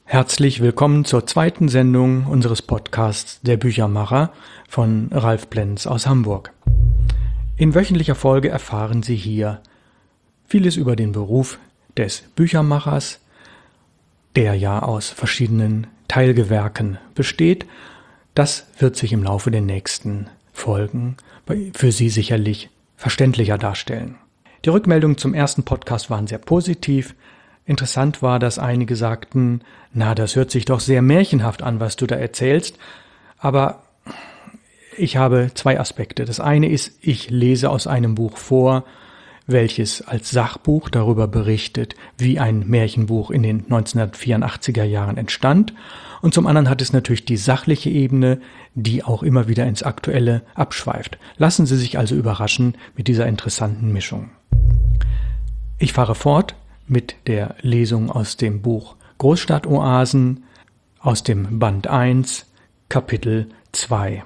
Herzlich willkommen zur zweiten Sendung unseres Podcasts Der Büchermacher von Ralf Plenz aus Hamburg. In wöchentlicher Folge erfahren Sie hier vieles über den Beruf des Büchermachers, der ja aus verschiedenen Teilgewerken besteht. Das wird sich im Laufe der nächsten Folgen für Sie sicherlich verständlicher darstellen. Die Rückmeldungen zum ersten Podcast waren sehr positiv. Interessant war, dass einige sagten, das hört sich doch sehr märchenhaft an, was du da erzählst. Aber ich habe zwei Aspekte. Das eine ist, ich lese aus einem Buch vor, welches als Sachbuch darüber berichtet, wie ein Märchenbuch in den 1984er Jahren entstand. Und zum anderen hat es natürlich die sachliche Ebene, die auch immer wieder ins Aktuelle abschweift. Lassen Sie sich also überraschen mit dieser interessanten Mischung. Ich fahre fort mit der Lesung aus dem Buch Großstadtoasen aus dem Band 1, Kapitel 2.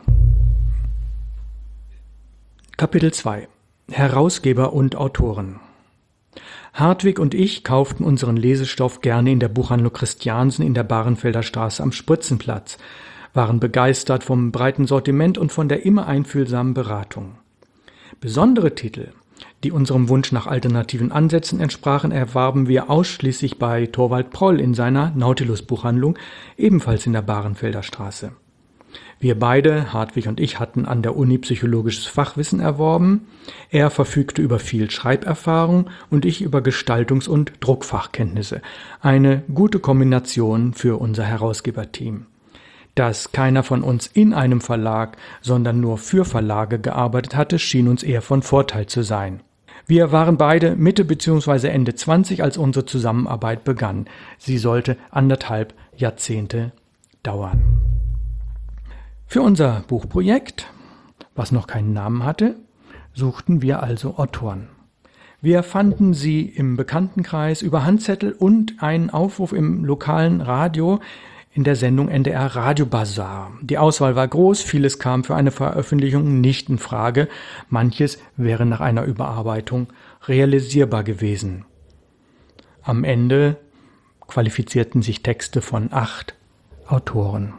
Kapitel 2. Herausgeber und Autoren. Hartwig und ich kauften unseren Lesestoff gerne in der Buchhandlung Christiansen in der Bahrenfelder Straße am Spritzenplatz, waren begeistert vom breiten Sortiment und von der immer einfühlsamen Beratung. Besondere Titel, die unserem Wunsch nach alternativen Ansätzen entsprachen, erwarben wir ausschließlich bei Torvald Proll in seiner Nautilus-Buchhandlung, ebenfalls in der Bahrenfelder Straße. Wir beide, Hartwig und ich, hatten an der Uni psychologisches Fachwissen erworben. Er verfügte über viel Schreiberfahrung und ich über Gestaltungs- und Druckfachkenntnisse. Eine gute Kombination für unser Herausgeberteam. Dass keiner von uns in einem Verlag, sondern nur für Verlage gearbeitet hatte, schien uns eher von Vorteil zu sein. Wir waren beide Mitte bzw. Ende 20, als unsere Zusammenarbeit begann. Sie sollte 1,5 Jahrzehnte dauern. Für unser Buchprojekt, was noch keinen Namen hatte, suchten wir also Autoren. Wir fanden sie im Bekanntenkreis über Handzettel und einen Aufruf im lokalen Radio in der Sendung NDR Radio Bazar. Die Auswahl war groß, vieles kam für eine Veröffentlichung nicht in Frage, manches wäre nach einer Überarbeitung realisierbar gewesen. Am Ende qualifizierten sich Texte von 8 Autoren.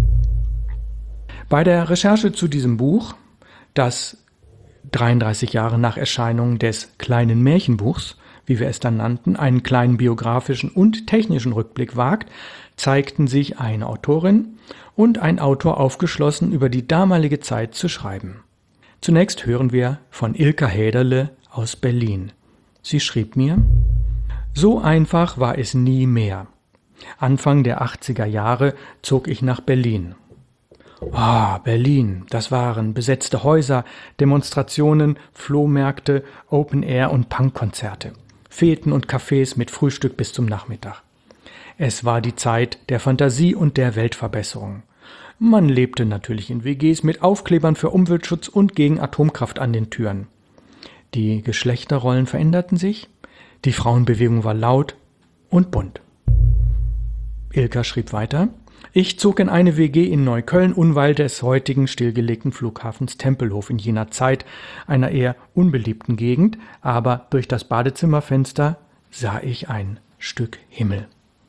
Bei der Recherche zu diesem Buch, das 33 Jahre nach Erscheinung des kleinen Märchenbuchs, wie wir es dann nannten, einen kleinen biografischen und technischen Rückblick wagt, zeigten sich eine Autorin und ein Autor aufgeschlossen, über die damalige Zeit zu schreiben. Zunächst hören wir von Ilka Häderle aus Berlin. Sie schrieb mir: So einfach war es nie mehr. Anfang der 80er Jahre zog ich nach Berlin. Berlin, das waren besetzte Häuser, Demonstrationen, Flohmärkte, Open Air und Punkkonzerte, Feten und Cafés mit Frühstück bis zum Nachmittag. Es war die Zeit der Fantasie und der Weltverbesserung. Man lebte natürlich in WGs mit Aufklebern für Umweltschutz und gegen Atomkraft an den Türen. Die Geschlechterrollen veränderten sich, die Frauenbewegung war laut und bunt. Ilka schrieb weiter: Ich zog in eine WG in Neukölln, unweit des heutigen stillgelegten Flughafens Tempelhof, in jener Zeit einer eher unbeliebten Gegend, aber durch das Badezimmerfenster sah ich ein Stück Himmel.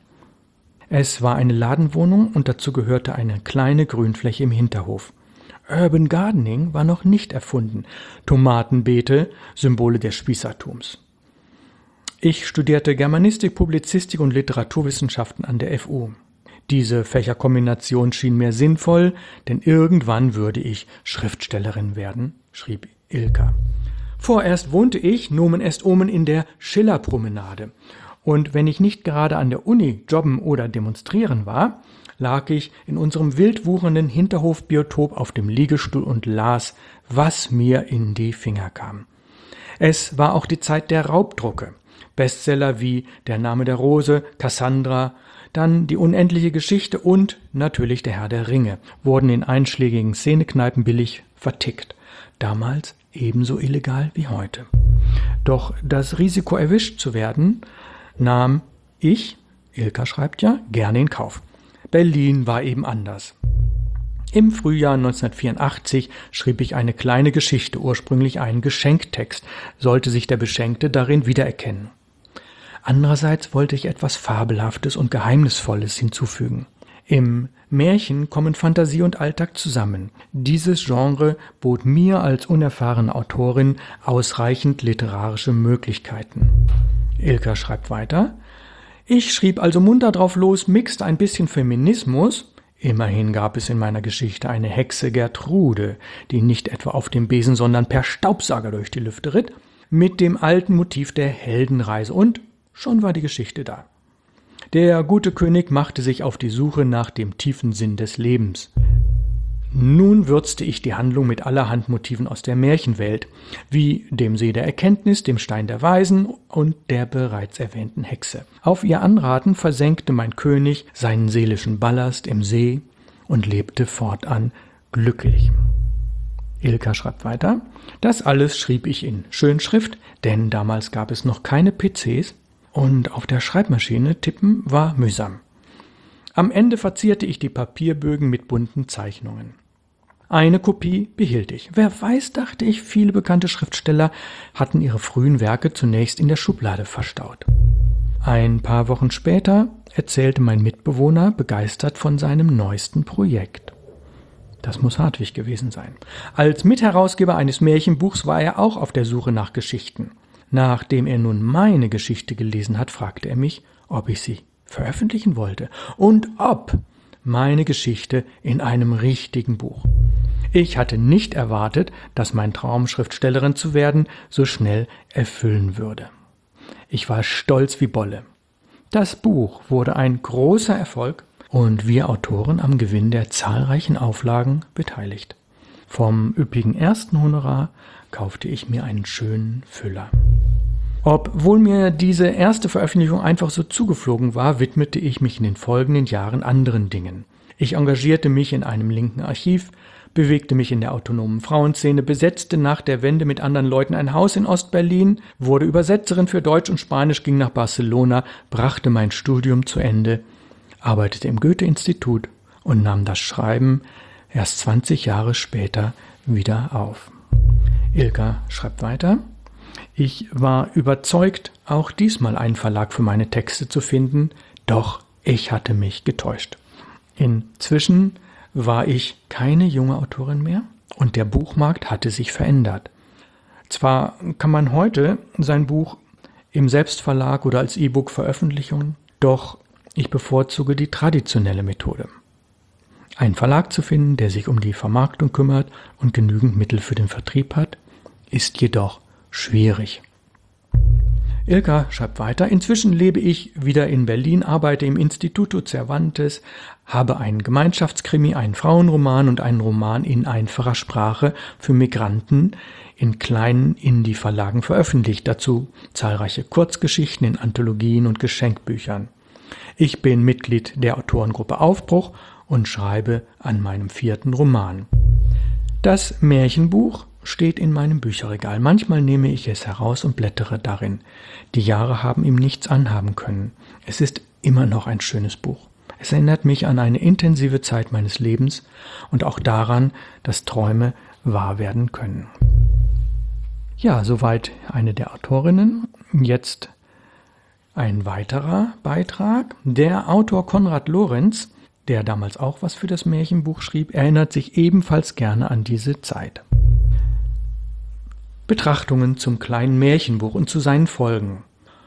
Es war eine Ladenwohnung und dazu gehörte eine kleine Grünfläche im Hinterhof. Urban Gardening war noch nicht erfunden. Tomatenbeete, Symbole des Spießertums. Ich studierte Germanistik, Publizistik und Literaturwissenschaften an der FU. Diese Fächerkombination schien mir sinnvoll, denn irgendwann würde ich Schriftstellerin werden, schrieb Ilka. Vorerst wohnte ich, Nomen est Omen, in der Schillerpromenade. Und wenn ich nicht gerade an der Uni jobben oder demonstrieren war, lag ich in unserem wild wuchernden Hinterhofbiotop auf dem Liegestuhl und las, was mir in die Finger kam. Es war auch die Zeit der Raubdrucke. Bestseller wie Der Name der Rose, Cassandra, dann Die unendliche Geschichte und natürlich Der Herr der Ringe wurden in einschlägigen Szenekneipen billig vertickt. Damals ebenso illegal wie heute. Doch das Risiko, erwischt zu werden, nahm ich, Ilka schreibt ja, gerne in Kauf. Berlin war eben anders. Im Frühjahr 1984 schrieb ich eine kleine Geschichte, ursprünglich einen Geschenktext, sollte sich der Beschenkte darin wiedererkennen. Andererseits wollte ich etwas Fabelhaftes und Geheimnisvolles hinzufügen. Im Märchen kommen Fantasie und Alltag zusammen. Dieses Genre bot mir als unerfahrene Autorin ausreichend literarische Möglichkeiten. Ilka schreibt weiter: Ich schrieb also munter drauf los, mixte ein bisschen Feminismus. Immerhin gab es in meiner Geschichte eine Hexe Gertrude, die nicht etwa auf dem Besen, sondern per Staubsauger durch die Lüfte ritt, mit dem alten Motiv der Heldenreise, und schon war die Geschichte da. Der gute König machte sich auf die Suche nach dem tiefen Sinn des Lebens. Nun würzte ich die Handlung mit allerhand Motiven aus der Märchenwelt, wie dem See der Erkenntnis, dem Stein der Weisen und der bereits erwähnten Hexe. Auf ihr Anraten versenkte mein König seinen seelischen Ballast im See und lebte fortan glücklich. Ilka schreibt weiter: Das alles schrieb ich in Schönschrift, denn damals gab es noch keine PCs und auf der Schreibmaschine tippen war mühsam. Am Ende verzierte ich die Papierbögen mit bunten Zeichnungen. Eine Kopie behielt ich. Wer weiß, dachte ich, viele bekannte Schriftsteller hatten ihre frühen Werke zunächst in der Schublade verstaut. Ein paar Wochen später erzählte mein Mitbewohner begeistert von seinem neuesten Projekt. Das muss Hartwig gewesen sein. Als Mitherausgeber eines Märchenbuchs war er auch auf der Suche nach Geschichten. Nachdem er nun meine Geschichte gelesen hat, fragte er mich, ob ich sie veröffentlichen wollte und ob meine Geschichte in einem richtigen Buch. Ich hatte nicht erwartet, dass mein Traum, Schriftstellerin zu werden, so schnell erfüllen würde. Ich war stolz wie Bolle. Das Buch wurde ein großer Erfolg und wir Autoren am Gewinn der zahlreichen Auflagen beteiligt. Vom üppigen ersten Honorar kaufte ich mir einen schönen Füller. Obwohl mir diese erste Veröffentlichung einfach so zugeflogen war, widmete ich mich in den folgenden Jahren anderen Dingen. Ich engagierte mich in einem linken Archiv, bewegte mich in der autonomen Frauenszene, besetzte nach der Wende mit anderen Leuten ein Haus in Ostberlin, wurde Übersetzerin für Deutsch und Spanisch, ging nach Barcelona, brachte mein Studium zu Ende, arbeitete im Goethe-Institut und nahm das Schreiben erst 20 Jahre später wieder auf. Ilka schreibt weiter: Ich war überzeugt, auch diesmal einen Verlag für meine Texte zu finden, doch ich hatte mich getäuscht. Inzwischen war ich keine junge Autorin mehr und der Buchmarkt hatte sich verändert. Zwar kann man heute sein Buch im Selbstverlag oder als E-Book veröffentlichen, doch ich bevorzuge die traditionelle Methode. Einen Verlag zu finden, der sich um die Vermarktung kümmert und genügend Mittel für den Vertrieb hat, ist jedoch schwierig. Ilka schreibt weiter: Inzwischen lebe ich wieder in Berlin, arbeite im Instituto Cervantes, habe einen Gemeinschaftskrimi, einen Frauenroman und einen Roman in einfacher Sprache für Migranten in kleinen Indie-Verlagen veröffentlicht, dazu zahlreiche Kurzgeschichten in Anthologien und Geschenkbüchern. Ich bin Mitglied der Autorengruppe Aufbruch und schreibe an meinem 4. Roman. Das Märchenbuch steht in meinem Bücherregal. Manchmal nehme ich es heraus und blättere darin. Die Jahre haben ihm nichts anhaben können. Es ist immer noch ein schönes Buch. Es erinnert mich an eine intensive Zeit meines Lebens und auch daran, dass Träume wahr werden können. Ja, soweit eine der Autorinnen. Jetzt ein weiterer Beitrag. Der Autor Konrad Lorenz, der damals auch was für das Märchenbuch schrieb, erinnert sich ebenfalls gerne an diese Zeit. Betrachtungen zum kleinen Märchenbuch und zu seinen Folgen.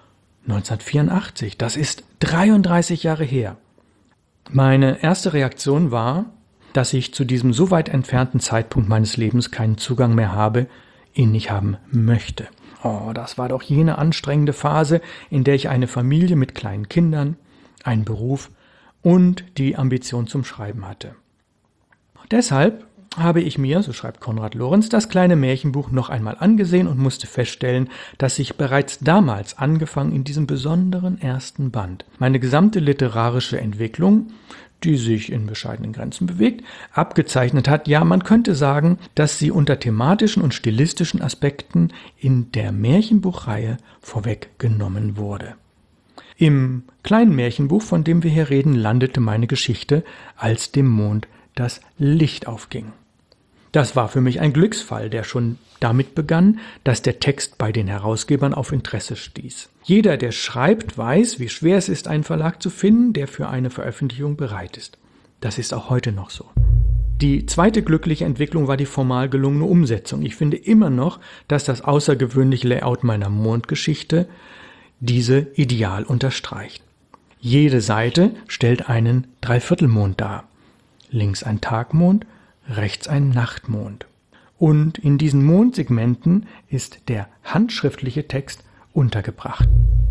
1984, das ist 33 Jahre her. Meine erste Reaktion war, dass ich zu diesem so weit entfernten Zeitpunkt meines Lebens keinen Zugang mehr habe, ihn nicht haben möchte. Oh, das war doch jene anstrengende Phase, in der ich eine Familie mit kleinen Kindern, einen Beruf und die Ambition zum Schreiben hatte. Deshalb habe ich mir, so schreibt Konrad Lorenz, das kleine Märchenbuch noch einmal angesehen und musste feststellen, dass ich bereits damals, angefangen in diesem besonderen ersten Band, meine gesamte literarische Entwicklung, die sich in bescheidenen Grenzen bewegt, abgezeichnet hat. Ja, man könnte sagen, dass sie unter thematischen und stilistischen Aspekten in der Märchenbuchreihe vorweggenommen wurde. Im kleinen Märchenbuch, von dem wir hier reden, landete meine Geschichte, als dem Mond das Licht aufging. Das war für mich ein Glücksfall, der schon damit begann, dass der Text bei den Herausgebern auf Interesse stieß. Jeder, der schreibt, weiß, wie schwer es ist, einen Verlag zu finden, der für eine Veröffentlichung bereit ist. Das ist auch heute noch so. Die zweite glückliche Entwicklung war die formal gelungene Umsetzung. Ich finde immer noch, dass das außergewöhnliche Layout meiner Mondgeschichte diese ideal unterstreicht. Jede Seite stellt einen Dreiviertelmond dar. Links ein Tagmond, rechts ein Nachtmond. Und in diesen Mondsegmenten ist der handschriftliche Text untergebracht.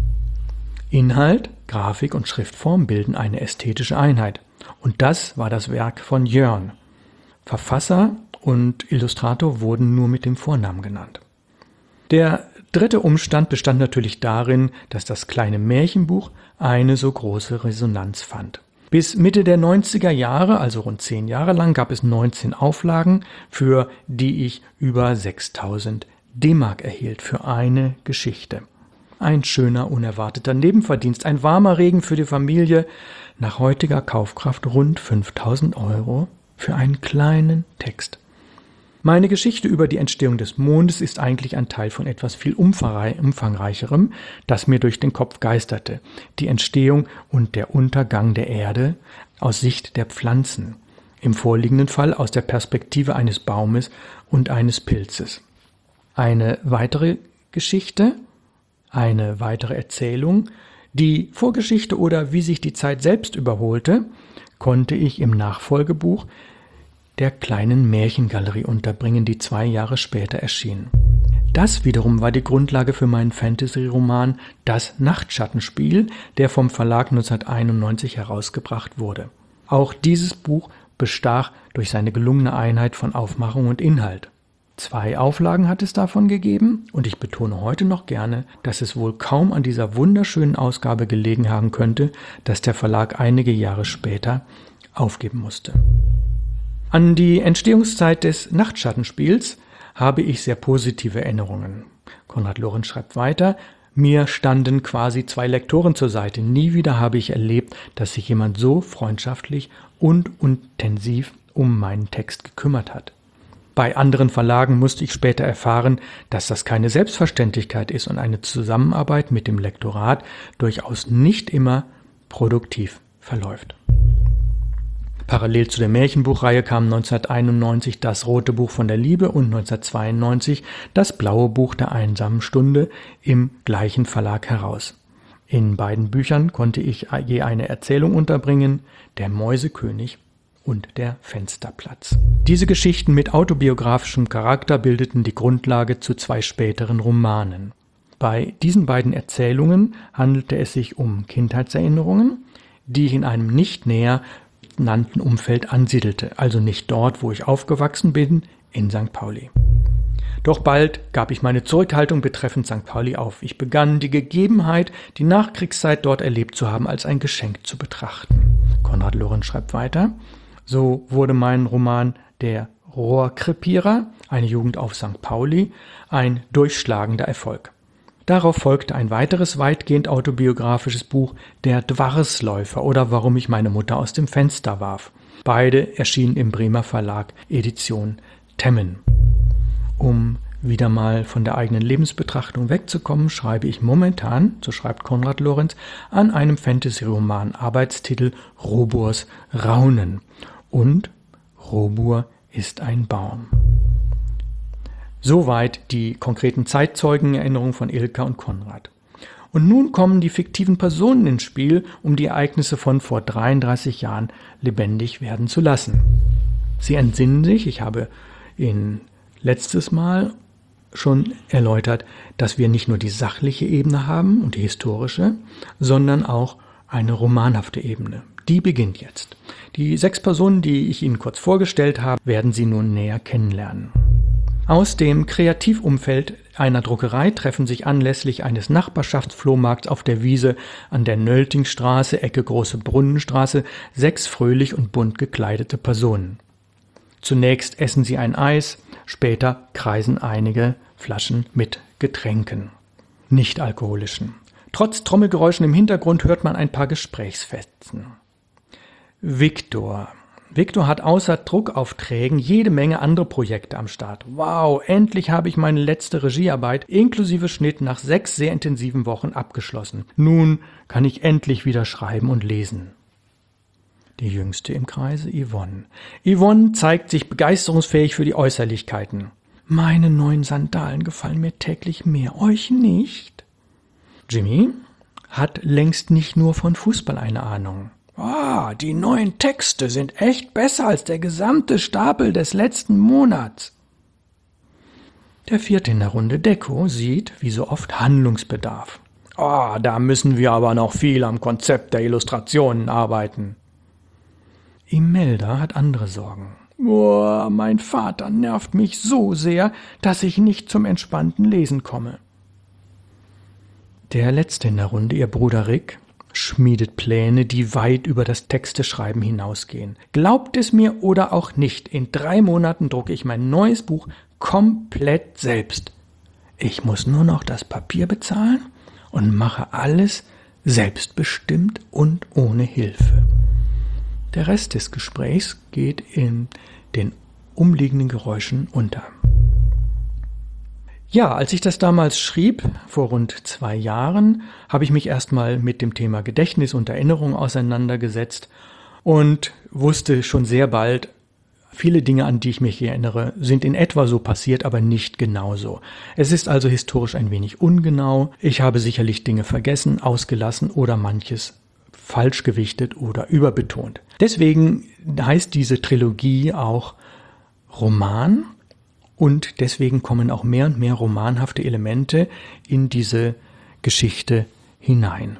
Inhalt, Grafik und Schriftform bilden eine ästhetische Einheit. Und das war das Werk von Jörn. Verfasser und Illustrator wurden nur mit dem Vornamen genannt. Der dritte Umstand bestand natürlich darin, dass das kleine Märchenbuch eine so große Resonanz fand. Bis Mitte der 90er Jahre, also rund 10 Jahre lang, gab es 19 Auflagen, für die ich über 6.000 D-Mark erhielt für eine Geschichte. Ein schöner, unerwarteter Nebenverdienst, ein warmer Regen für die Familie, nach heutiger Kaufkraft rund 5.000 € für einen kleinen Text. Meine Geschichte über die Entstehung des Mondes ist eigentlich ein Teil von etwas viel umfangreicherem, das mir durch den Kopf geisterte. Die Entstehung und der Untergang der Erde aus Sicht der Pflanzen. Im vorliegenden Fall aus der Perspektive eines Baumes und eines Pilzes. Eine weitere Geschichte, eine weitere Erzählung, die Vorgeschichte oder wie sich die Zeit selbst überholte, konnte ich im Nachfolgebuch der kleinen Märchengalerie unterbringen, die 2 Jahre später erschien. Das wiederum war die Grundlage für meinen Fantasy-Roman Das Nachtschattenspiel, der vom Verlag 1991 herausgebracht wurde. Auch dieses Buch bestach durch seine gelungene Einheit von Aufmachung und Inhalt. 2 Auflagen hat es davon gegeben und ich betone heute noch gerne, dass es wohl kaum an dieser wunderschönen Ausgabe gelegen haben könnte, dass der Verlag einige Jahre später aufgeben musste. An die Entstehungszeit des Nachtschattenspiels habe ich sehr positive Erinnerungen. Konrad Lorenz schreibt weiter, mir standen quasi 2 Lektoren zur Seite. Nie wieder habe ich erlebt, dass sich jemand so freundschaftlich und intensiv um meinen Text gekümmert hat. Bei anderen Verlagen musste ich später erfahren, dass das keine Selbstverständlichkeit ist und eine Zusammenarbeit mit dem Lektorat durchaus nicht immer produktiv verläuft. Parallel zu der Märchenbuchreihe kamen 1991 das Rote Buch von der Liebe und 1992 das Blaue Buch der einsamen Stunde im gleichen Verlag heraus. In beiden Büchern konnte ich je eine Erzählung unterbringen, der Mäusekönig und der Fensterplatz. Diese Geschichten mit autobiografischem Charakter bildeten die Grundlage zu 2 späteren Romanen. Bei diesen beiden Erzählungen handelte es sich um Kindheitserinnerungen, die ich in einem nicht näher benannten Umfeld ansiedelte, also nicht dort, wo ich aufgewachsen bin, in St. Pauli. Doch bald gab ich meine Zurückhaltung betreffend St. Pauli auf. Ich begann, die Gegebenheit, die Nachkriegszeit dort erlebt zu haben, als ein Geschenk zu betrachten. Konrad Lorenz schreibt weiter, so wurde mein Roman Der Rohrkrepierer, eine Jugend auf St. Pauli, ein durchschlagender Erfolg. Darauf folgte ein weiteres weitgehend autobiografisches Buch, Der Dwarsläufer oder Warum ich meine Mutter aus dem Fenster warf. Beide erschienen im Bremer Verlag Edition Temmen. Um wieder mal von der eigenen Lebensbetrachtung wegzukommen, schreibe ich momentan, so schreibt Konrad Lorenz, an einem Fantasy-Roman Arbeitstitel Roburs Raunen und Robur ist ein Baum. Soweit die konkreten Zeitzeugenerinnerungen von Ilka und Konrad. Und nun kommen die fiktiven Personen ins Spiel, um die Ereignisse von vor 33 Jahren lebendig werden zu lassen. Sie entsinnen sich, ich habe letztes Mal schon erläutert, dass wir nicht nur die sachliche Ebene haben und die historische, sondern auch eine romanhafte Ebene. Die beginnt jetzt. Die 6 Personen, die ich Ihnen kurz vorgestellt habe, werden Sie nun näher kennenlernen. Aus dem Kreativumfeld einer Druckerei treffen sich anlässlich eines Nachbarschaftsflohmarkts auf der Wiese an der Nöltingstraße, Ecke Große Brunnenstraße, 6 fröhlich und bunt gekleidete Personen. Zunächst essen sie ein Eis, später kreisen einige Flaschen mit Getränken, nicht alkoholischen. Trotz Trommelgeräuschen im Hintergrund hört man ein paar Gesprächsfetzen. Viktor, Viktor hat außer Druckaufträgen jede Menge andere Projekte am Start. Wow, endlich habe ich meine letzte Regiearbeit inklusive Schnitt nach 6 sehr intensiven Wochen abgeschlossen. Nun kann ich endlich wieder schreiben und lesen. Die Jüngste im Kreise, Yvonne. Yvonne zeigt sich begeisterungsfähig für die Äußerlichkeiten. Meine neuen Sandalen gefallen mir täglich mehr, euch nicht? Jimmy hat längst nicht nur von Fußball eine Ahnung. Die neuen Texte sind echt besser als der gesamte Stapel des letzten Monats. Der Vierte in der Runde, Deko, sieht, wie so oft, Handlungsbedarf. Da müssen wir aber noch viel am Konzept der Illustrationen arbeiten. Imelda hat andere Sorgen. Mein Vater nervt mich so sehr, dass ich nicht zum entspannten Lesen komme. Der Letzte in der Runde, ihr Bruder Rick, schmiedet Pläne, die weit über das Texteschreiben hinausgehen. Glaubt es mir oder auch nicht, in 3 Monaten drucke ich mein neues Buch komplett selbst. Ich muss nur noch das Papier bezahlen und mache alles selbstbestimmt und ohne Hilfe. Der Rest des Gesprächs geht in den umliegenden Geräuschen unter. Ja, als ich das damals schrieb, vor rund 2 Jahren, habe ich mich erstmal mit dem Thema Gedächtnis und Erinnerung auseinandergesetzt und wusste schon sehr bald, viele Dinge, an die ich mich erinnere, sind in etwa so passiert, aber nicht genauso. Es ist also historisch ein wenig ungenau. Ich habe sicherlich Dinge vergessen, ausgelassen oder manches falsch gewichtet oder überbetont. Deswegen heißt diese Trilogie auch Roman. Und deswegen kommen auch mehr und mehr romanhafte Elemente in diese Geschichte hinein.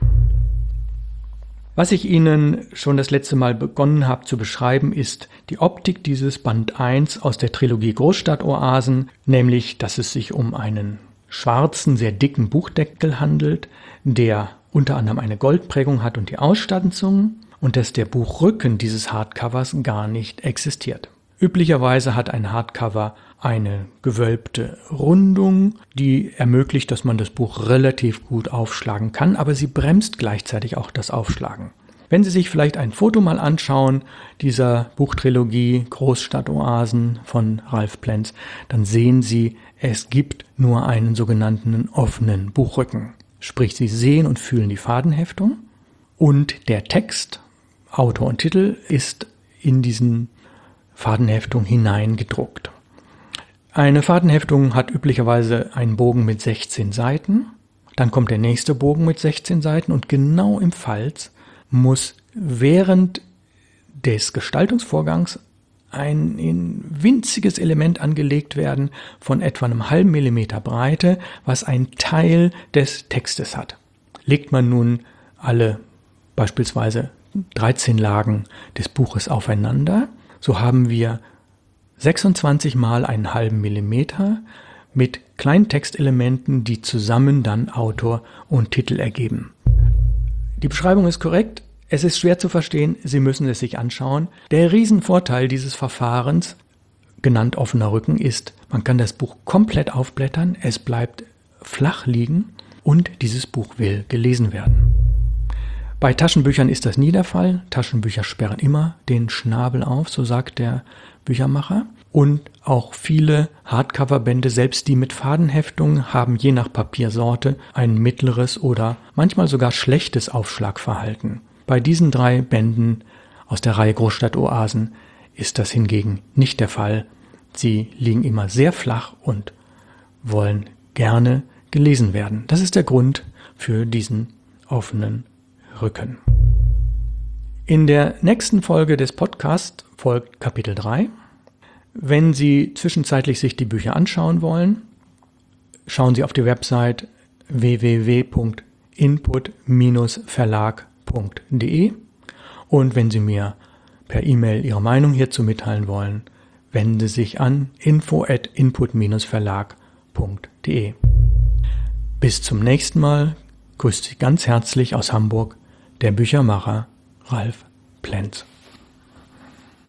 Was ich Ihnen schon das letzte Mal begonnen habe zu beschreiben, ist die Optik dieses Band 1 aus der Trilogie Großstadtoasen, nämlich, dass es sich um einen schwarzen, sehr dicken Buchdeckel handelt, der unter anderem eine Goldprägung hat und die Ausstanzung, und dass der Buchrücken dieses Hardcovers gar nicht existiert. Üblicherweise hat ein Hardcover eine gewölbte Rundung, die ermöglicht, dass man das Buch relativ gut aufschlagen kann, aber sie bremst gleichzeitig auch das Aufschlagen. Wenn Sie sich vielleicht ein Foto mal anschauen, dieser Buchtrilogie Großstadtoasen von Ralph Plenz, dann sehen Sie, es gibt nur einen sogenannten offenen Buchrücken. Sprich, Sie sehen und fühlen die Fadenheftung und der Text, Autor und Titel, ist in diesen Fadenheftung hineingedruckt. Eine Fadenheftung hat üblicherweise einen Bogen mit 16 Seiten, dann kommt der nächste Bogen mit 16 Seiten und genau im Falz muss während des Gestaltungsvorgangs ein winziges Element angelegt werden von etwa einem halben Millimeter Breite, was ein Teil des Textes hat. Legt man nun alle beispielsweise 13 Lagen des Buches aufeinander, so haben wir 26 mal einen halben Millimeter mit kleinen Textelementen, die zusammen dann Autor und Titel ergeben. Die Beschreibung ist korrekt, es ist schwer zu verstehen, Sie müssen es sich anschauen. Der Riesenvorteil dieses Verfahrens, genannt offener Rücken, ist, man kann das Buch komplett aufblättern, es bleibt flach liegen und dieses Buch will gelesen werden. Bei Taschenbüchern ist das nie der Fall. Taschenbücher sperren immer den Schnabel auf, so sagt der Büchermacher. Und auch viele Hardcover-Bände, selbst die mit Fadenheftung, haben je nach Papiersorte ein mittleres oder manchmal sogar schlechtes Aufschlagverhalten. Bei diesen 3 Bänden aus der Reihe Großstadtoasen ist das hingegen nicht der Fall. Sie liegen immer sehr flach und wollen gerne gelesen werden. Das ist der Grund für diesen offenen Rücken. In der nächsten Folge des Podcasts folgt Kapitel 3. Wenn Sie zwischenzeitlich sich die Bücher anschauen wollen, schauen Sie auf die Website www.input-verlag.de und wenn Sie mir per E-Mail Ihre Meinung hierzu mitteilen wollen, wenden Sie sich an info@input-verlag.de. Bis zum nächsten Mal grüßt Sie ganz herzlich aus Hamburg der Büchermacher Ralph Plenz.